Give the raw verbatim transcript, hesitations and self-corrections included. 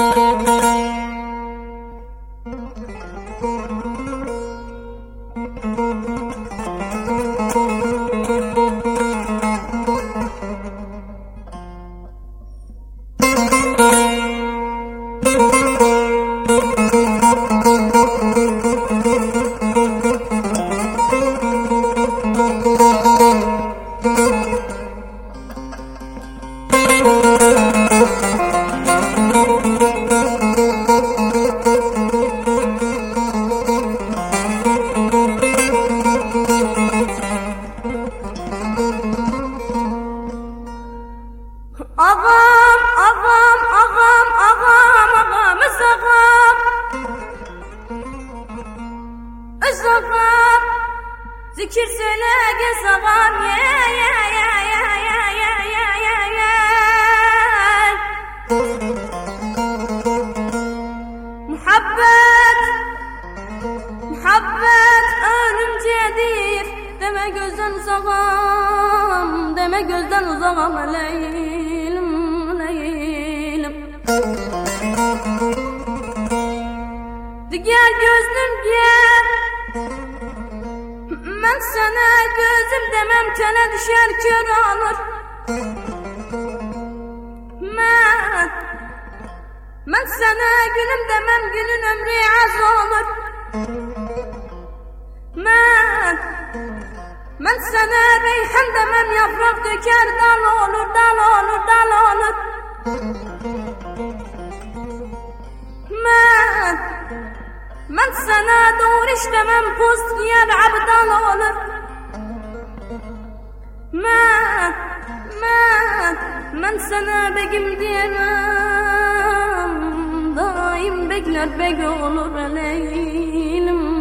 Ağam, ağam, ağam, ağam, ağamız ağam. Öz ağam, zikir söyle gez ağam. Ye ye ye ye ye ye ye ye ye. Muhabbet, muhabbet ölümcedir. Deme gözden uzağım, deme gözden uzağım aleylim. Gel gözlüm gel, ben sana gözüm demem, kene düşer kör olur. Ben, ben sana gülüm demem, günün ömrü az olur. Ben, ben sana reyhan demem, yaprak döker dal olur, dal olur, dal olur. Ben, ben sana doğru işlemem, post giyer abdal olur. Ben, ben, ben sana begim diyemem, daim bekler beg olur aleylim.